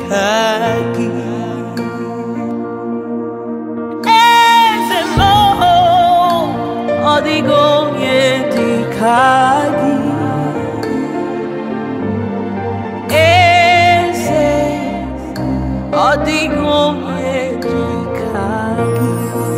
kagi. Eze mo odigo ye di kagi. Eze odigo ye di kagi.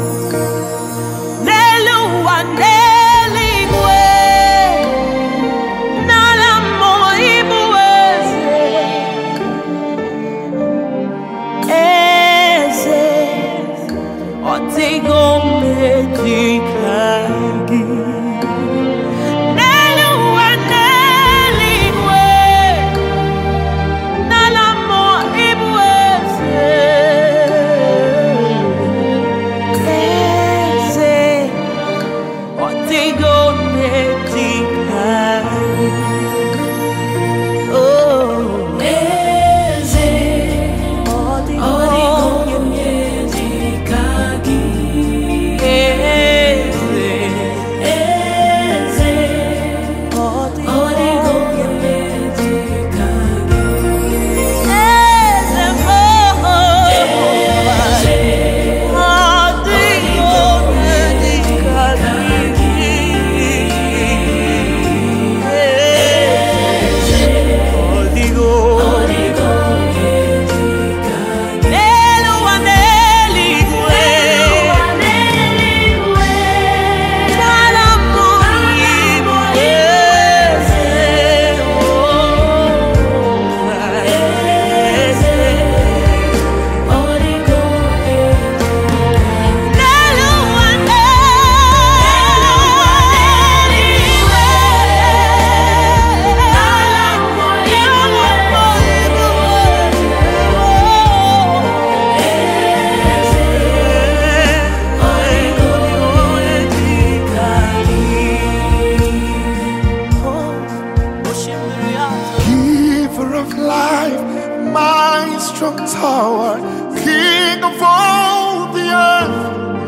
My strong tower, King of all the earth,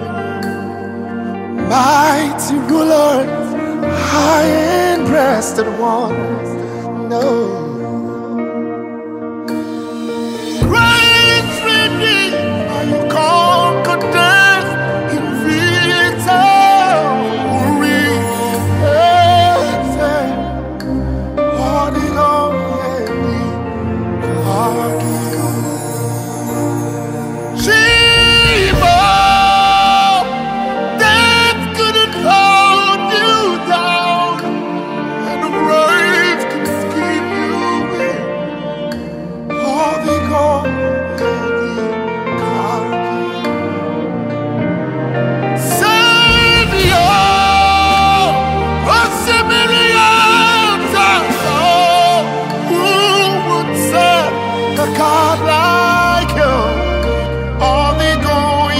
mighty ruler, high and breasted one. No. Great Redeemer, you conquered death in victory. Holding on. Death couldn't hold you down, and the grave couldn't keep you in. Holding on, Savior, a God like you, all the glory.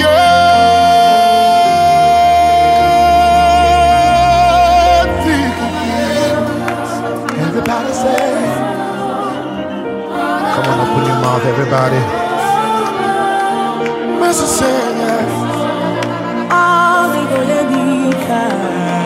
Everybody say, come on, open your mouth, everybody. Mr. Say, all the glory.